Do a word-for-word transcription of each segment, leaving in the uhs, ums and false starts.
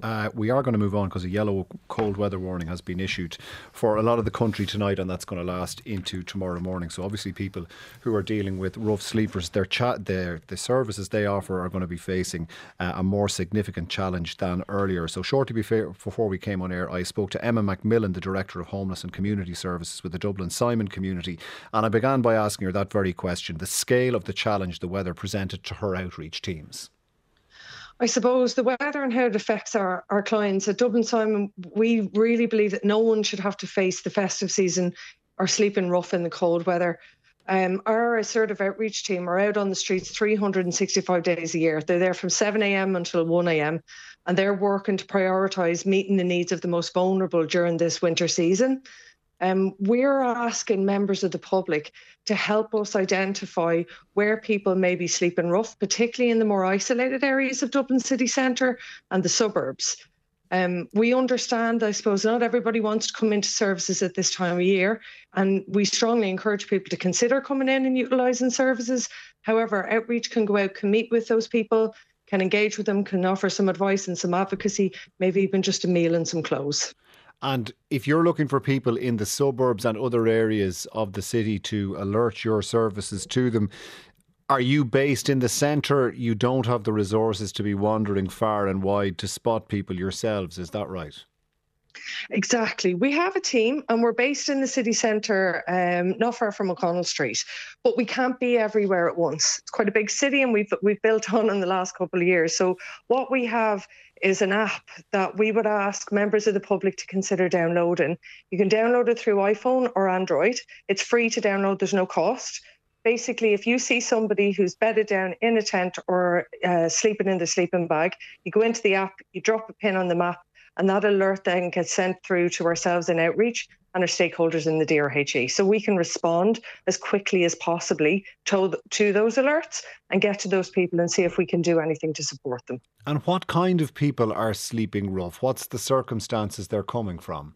Uh, we are going to move on because a yellow cold weather warning has been issued for a lot of the country tonight, and that's going to last into tomorrow morning. So obviously people who are dealing with rough sleepers, their chat, their the services they offer are going to be facing uh, a more significant challenge than earlier. So shortly before, before we came on air, I spoke to Emma Macmillan, the Director of Homeless and Community Services with the Dublin Simon community, and I began by asking her that very question, the scale of the challenge the weather presented to her outreach teams. I suppose the weather and how it affects our, our clients at Dublin Simon, we really believe that no one should have to face the festive season or sleeping rough in the cold weather. Um, our assertive outreach team are out on the streets three hundred sixty-five days a year. They're there from seven a.m. until one a.m. and they're working to prioritise meeting the needs of the most vulnerable during this winter season. Um, we're asking members of the public to help us identify where people may be sleeping rough, particularly in the more isolated areas of Dublin city centre and the suburbs. Um, we understand, I suppose, not everybody wants to come into services at this time of year, and we strongly encourage people to consider coming in and utilising services. However, outreach can go out, can meet with those people, can engage with them, can offer some advice and some advocacy, maybe even just a meal and some clothes. And if you're looking for people in the suburbs and other areas of the city to alert your services to them, are you based in the centre? You don't have the resources to be wandering far and wide to spot people yourselves, is that right? Exactly. We have a team and we're based in the city centre, um, not far from O'Connell Street, but we can't be everywhere at once. It's quite a big city and we've, we've built on in the last couple of years. So what we have is an app that we would ask members of the public to consider downloading. You can download it through iPhone or Android. It's free to download, there's no cost. Basically, if you see somebody who's bedded down in a tent or uh, sleeping in the sleeping bag, you go into the app, you drop a pin on the map, and that alert then gets sent through to ourselves in outreach and our stakeholders in the D R H E. So we can respond as quickly as possibly to, to those alerts and get to those people and see if we can do anything to support them. And what kind of people are sleeping rough? What's the circumstances they're coming from?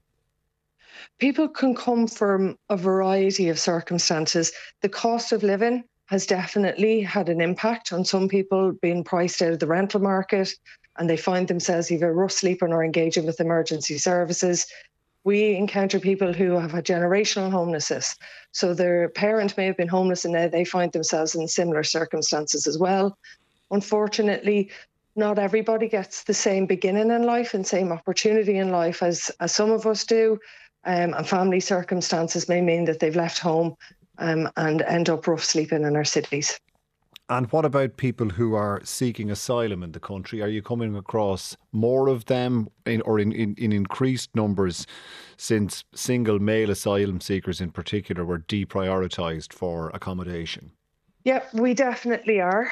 People can come from a variety of circumstances. The cost of living has definitely had an impact on some people being priced out of the rental market, and they find themselves either rough sleeping or engaging with emergency services. We encounter people who have had generational homelessness. So their parent may have been homeless and now they find themselves in similar circumstances as well. Unfortunately, not everybody gets the same beginning in life and same opportunity in life as, as some of us do. Um, and family circumstances may mean that they've left home um, and end up rough sleeping in our cities. And what about people who are seeking asylum in the country? Are you coming across more of them in, or in, in, in increased numbers since single male asylum seekers in particular were deprioritised for accommodation? Yeah, we definitely are.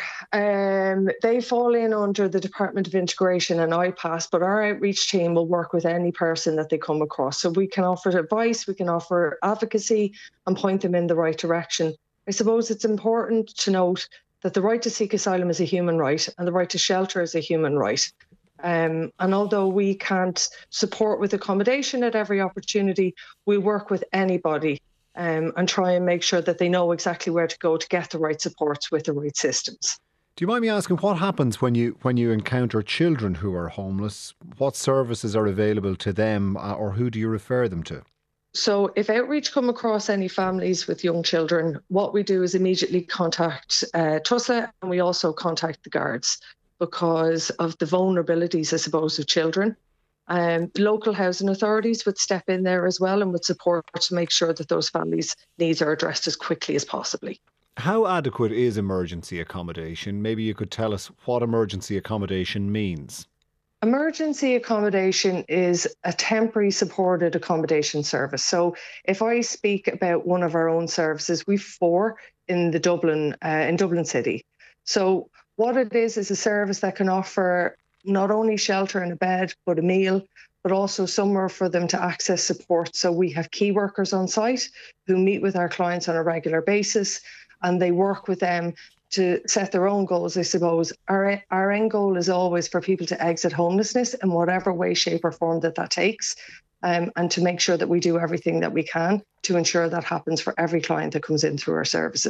Um, they fall in under the Department of Integration and I PASS, but our outreach team will work with any person that they come across. So we can offer advice, we can offer advocacy and point them in the right direction. I suppose it's important to note that the right to seek asylum is a human right and the right to shelter is a human right. Um, and although we can't support with accommodation at every opportunity, we work with anybody um, and try and make sure that they know exactly where to go to get the right supports with the right systems. Do you mind me asking what happens when you when you encounter children who are homeless? What services are available to them uh, or who do you refer them to? So if outreach come across any families with young children, what we do is immediately contact uh, TUSLA and we also contact the guards because of the vulnerabilities, I suppose, of children. Um, local housing authorities would step in there as well and would support to make sure that those families' needs are addressed as quickly as possibly. How adequate is emergency accommodation? Maybe you could tell us what emergency accommodation means. Emergency accommodation is a temporary supported accommodation service. So if I speak about one of our own services, we've four in the Dublin, uh, in Dublin City. So what it is is a service that can offer not only shelter and a bed, but a meal, but also somewhere for them to access support. So we have key workers on site who meet with our clients on a regular basis and they work with them to set their own goals, I suppose. Our, our end goal is always for people to exit homelessness in whatever way, shape or form that that takes, um, and to make sure that we do everything that we can to ensure that happens for every client that comes in through our services.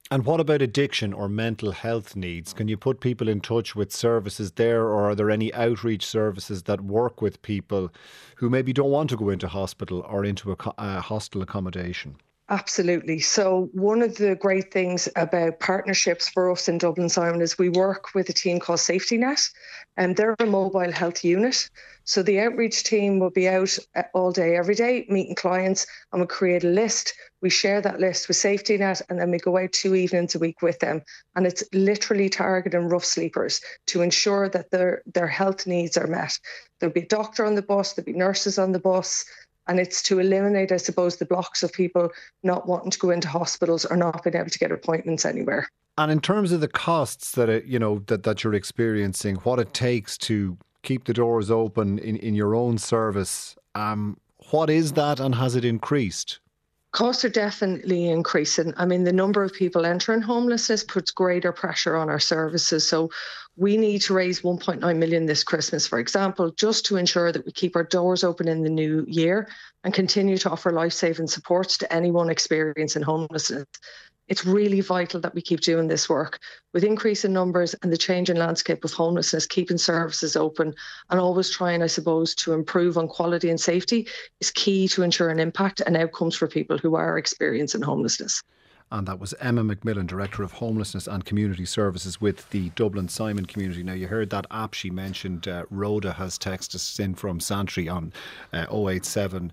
And what about addiction or mental health needs? Can you put people in touch with services there, or are there any outreach services that work with people who maybe don't want to go into hospital or into a uh, hostel accommodation? Absolutely. So one of the great things about partnerships for us in Dublin, Simon, is we work with a team called Safety Net, and they're a mobile health unit. So the outreach team will be out all day, every day, meeting clients, and we create a list. We share that list with Safety Net, and then we go out two evenings a week with them. And it's literally targeting rough sleepers to ensure that their, their health needs are met. There'll be a doctor on the bus, there'll be nurses on the bus. And it's to eliminate, I suppose, the blocks of people not wanting to go into hospitals or not being able to get appointments anywhere. And in terms of the costs that it, you know that, that you're experiencing, what it takes to keep the doors open in, in your own service, um, what is that, and has it increased? Costs are definitely increasing. I mean, the number of people entering homelessness puts greater pressure on our services. So we need to raise one point nine million this Christmas, for example, just to ensure that we keep our doors open in the new year and continue to offer life-saving supports to anyone experiencing homelessness. It's really vital that we keep doing this work. With increasing numbers and the changing landscape of homelessness, keeping services open and always trying, I suppose, to improve on quality and safety is key to ensuring impact and outcomes for people who are experiencing homelessness. And that was Emma McMillan, Director of Homelessness and Community Services with the Dublin Simon community. Now, you heard that app she mentioned. Uh, Rhoda has texted us in from Santry on uh, oh eight seven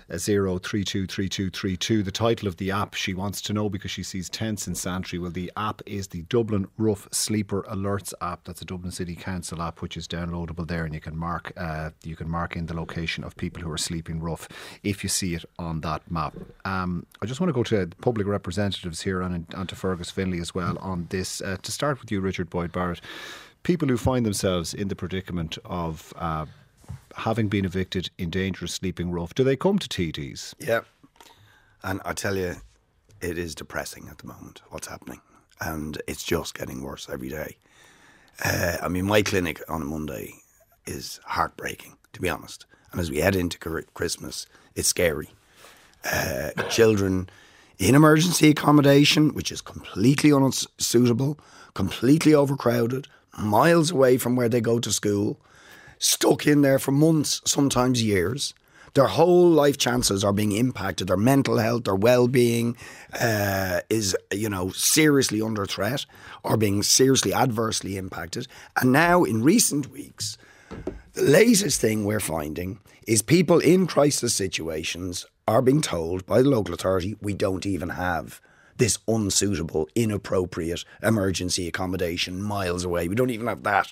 oh three two three two three two. The title of the app she wants to know because she sees tents in Santry. Well, the app is the Dublin Rough Sleeper Alerts app. That's a Dublin City Council app which is downloadable there, and you can mark uh, you can mark in the location of people who are sleeping rough if you see it on that map. Um, I just want to go to public representatives here and, and to Fergus Finlay as well on this. Uh, to start with you, Richard Boyd Barrett, people who find themselves in the predicament of uh, having been evicted in dangerous sleeping rough, do they come to T Ds? Yeah, and I tell you, it is depressing at the moment what's happening, and it's just getting worse every day. Uh, I mean, my clinic on a Monday is heartbreaking, to be honest, and as we head into Christmas, it's scary. Uh, children in emergency accommodation, which is completely unsuitable, completely overcrowded, miles away from where they go to school, stuck in there for months, sometimes years. Their whole life chances are being impacted. Their mental health, their well-being uh, is, you know, seriously under threat or being seriously adversely impacted. And now, in recent weeks, the latest thing we're finding is people in crisis situations are being told by the local authority, we don't even have this unsuitable, inappropriate emergency accommodation miles away. We don't even have that.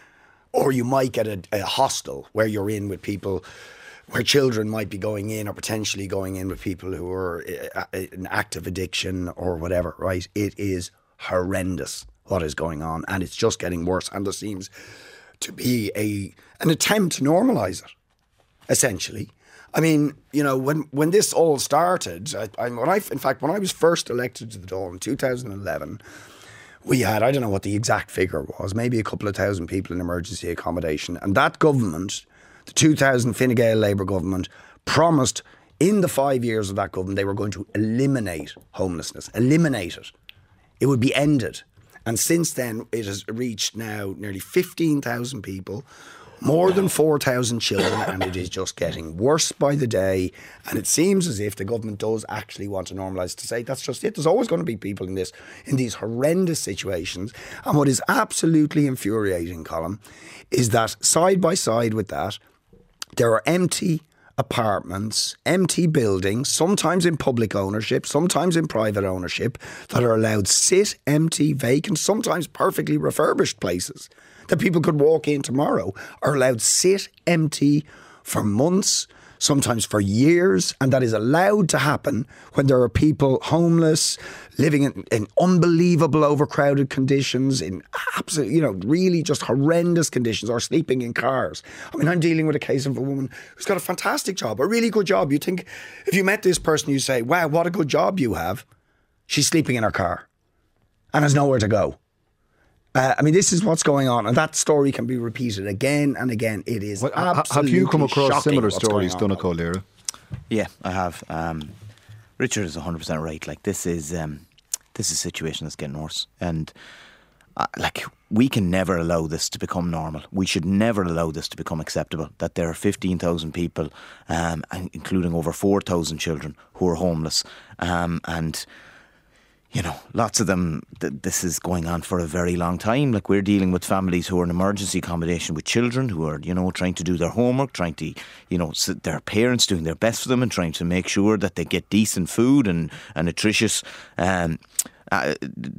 Or you might get a, a hostel where you're in with people, where children might be going in or potentially going in with people who are in active addiction or whatever, right? It is horrendous what is going on, and it's just getting worse. And there seems to be a an attempt to normalise it, essentially. I mean, you know, when, when this all started, I, I, when I, in fact, when I was first elected to the Dáil in two thousand eleven, we had, I don't know what the exact figure was, maybe a couple of thousand people in emergency accommodation. And that government, the two thousand Fine Gael Labour government, promised in the five years of that government they were going to eliminate homelessness, eliminate it. It would be ended. And since then, it has reached now nearly fifteen thousand people, more than four thousand children, and it is just getting worse by the day. And it seems as if the government does actually want to normalise, to say that's just it. There's always going to be people in this, in these horrendous situations. And what is absolutely infuriating, Colin, is that side by side with that, there are empty apartments, empty buildings, sometimes in public ownership, sometimes in private ownership, that are allowed sit empty, vacant, sometimes perfectly refurbished places that people could walk in tomorrow, are allowed sit empty for months, sometimes for years, and that is allowed to happen when there are people homeless, living in, in unbelievable overcrowded conditions, in absolute, you know, really just horrendous conditions, or sleeping in cars. I mean, I'm dealing with a case of a woman who's got a fantastic job, a really good job. You think, if you met this person, you say, wow, what a good job you have. She's sleeping in her car and has nowhere to go. Uh, I mean, this is what's going on, and that story can be repeated again and again. It is well, absolutely Have you come across similar stories, Donegal Yeah, I have. Um, Richard is one hundred percent right. Like, this is um, this is a situation that's getting worse. And uh, like, we can never allow this to become normal. We should never allow this to become acceptable, that there are fifteen thousand people, um, including over four thousand children, who are homeless. Um, and, you know, lots of them, th- this is going on for a very long time. Like, we're dealing with families who are in emergency accommodation with children who are, you know, trying to do their homework, trying to, you know, their parents doing their best for them and trying to make sure that they get decent food and, and nutritious um Uh,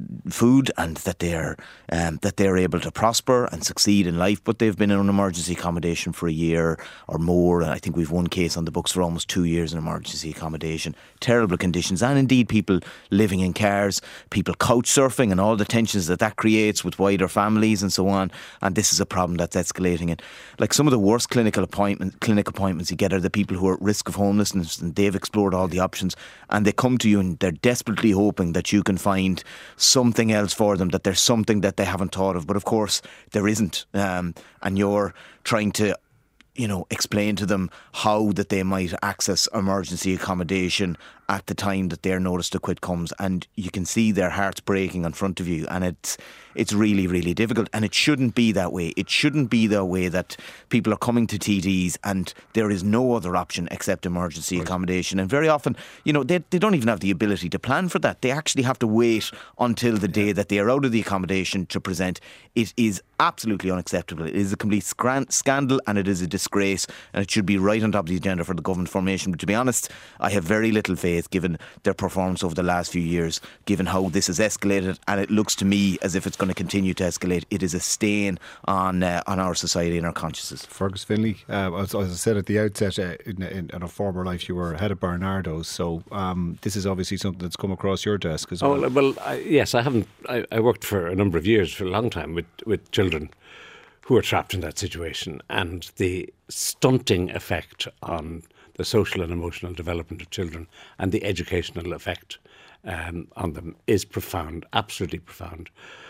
food, and that they're um, that they're able to prosper and succeed in life. But they've been in an emergency accommodation for a year or more, and I think we've one case on the books for almost two years in emergency accommodation. Terrible conditions, and indeed people living in cars, people couch surfing, and all the tensions that that creates with wider families and so on. And this is a problem that's escalating. And like, some of the worst clinical appointment clinic appointments you get are the people who are at risk of homelessness, and they've explored all the options, and they come to you and they're desperately hoping that you can find something else for them, that there's something that they haven't thought of. But of course there isn't, um, and you're trying to, you know, explain to them how that they might access emergency accommodation at the time that their notice to quit comes, and you can see their hearts breaking in front of you, and it's it's really, really difficult. And it shouldn't be that way. It shouldn't be the way that people are coming to T Ds and there is no other option except emergency right. accommodation. And very often, you know, they, they don't even have the ability to plan for that. They actually have to wait until the day that they are out of the accommodation to present. It is absolutely unacceptable. It is a complete scran- scandal, and it is a disgrace, and it should be right on top of the agenda for the government formation. But to be honest, I have very little faith, given their performance over the last few years, given how this has escalated, and it looks to me as if it's going to continue to escalate. It is a stain on uh, on our society and our consciences. Fergus Finlay, uh, as, as I said at the outset, uh, in, in, in a former life you were head of Barnardo's, so um, this is obviously something that's come across your desk as well. Oh, well, I, yes, I haven't. I, I worked for a number of years, for a long time, with, with children who are trapped in that situation, and the stunting effect on the social and emotional development of children and the educational effect um, on them is profound, absolutely profound.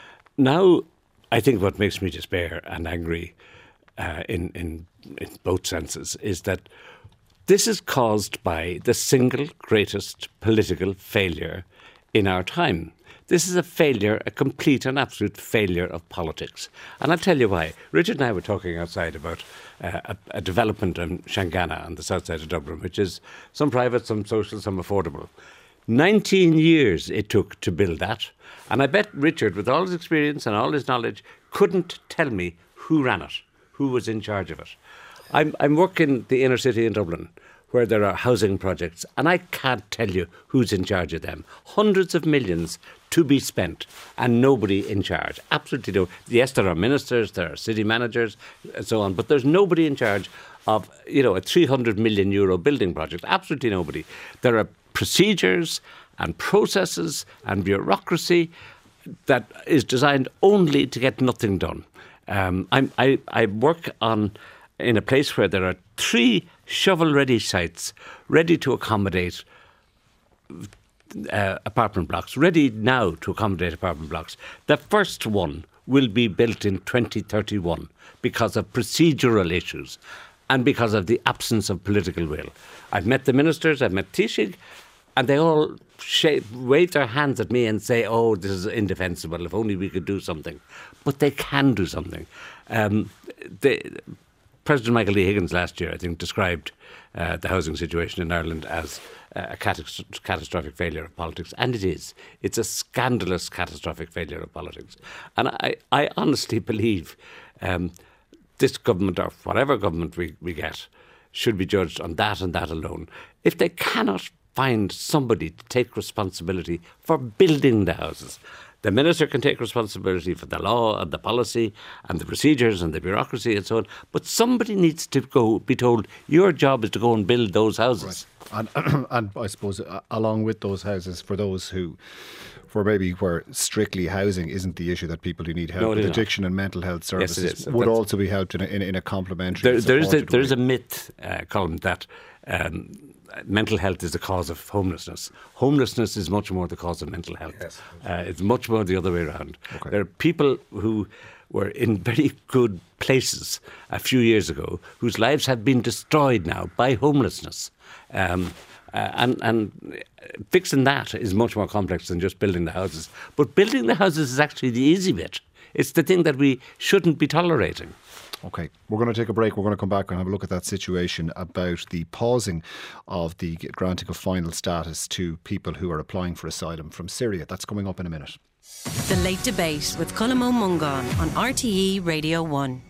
Now, I think what makes me despair and angry uh, in, in, in both senses is that this is caused by the single greatest political failure in our time. This is a failure, a complete and absolute failure of politics. And I'll tell you why. Richard and I were talking outside about uh, a, a development in Shangana on the south side of Dublin, which is some private, some social, some affordable. nineteen years it took to build that. And I bet Richard, with all his experience and all his knowledge, couldn't tell me who ran it, who was in charge of it. I'm, I'm working the inner city in Dublin, where there are housing projects, and I can't tell you who's in charge of them. Hundreds of millions to be spent, and nobody in charge. Absolutely no. Yes, there are ministers, there are city managers, and so on, but there's nobody in charge of, you know, a three hundred million euro building project. Absolutely nobody. There are procedures and processes and bureaucracy that is designed only to get nothing done. Um, I'm, I, I work on in a place where there are three shovel-ready sites ready to accommodate uh, apartment blocks, ready now to accommodate apartment blocks. The first one will be built in twenty thirty-one because of procedural issues and because of the absence of political will. I've met the ministers, I've met Taoiseach, and they all shave, wave their hands at me and say, oh, this is indefensible, if only we could do something. But they can do something. Um, they, President Michael D. Higgins last year, I think, described uh, the housing situation in Ireland as uh, a catas- catastrophic failure of politics. And it is. It's a scandalous catastrophic failure of politics. And I, I honestly believe um, this government, or whatever government we, we get, should be judged on that and that alone. If they cannot find somebody to take responsibility for building the houses, the minister can take responsibility for the law and the policy and the procedures and the bureaucracy and so on. But somebody needs to go be told, your job is to go and build those houses. Right. And, and I suppose uh, along with those houses, for those who, for maybe where strictly housing isn't the issue, that people who need help no, with addiction not. and mental health services yes, would That's, also be helped in a, in a, in a complementary there, there is a, way. There is a myth, uh, Colin, that um, mental health is the cause of homelessness. Homelessness is much more the cause of mental health. Yes. Uh, it's much more the other way around. Okay. There are people who were in very good places a few years ago whose lives have been destroyed now by homelessness. Um, Uh, and, and fixing that is much more complex than just building the houses. But building the houses is actually the easy bit. It's the thing that we shouldn't be tolerating. Okay, we're going to take a break. We're going to come back and have a look at that situation about the pausing of the granting of final status to people who are applying for asylum from Syria. That's coming up in a minute. The Late Debate with Colm Ó Mongáin on R T E Radio one.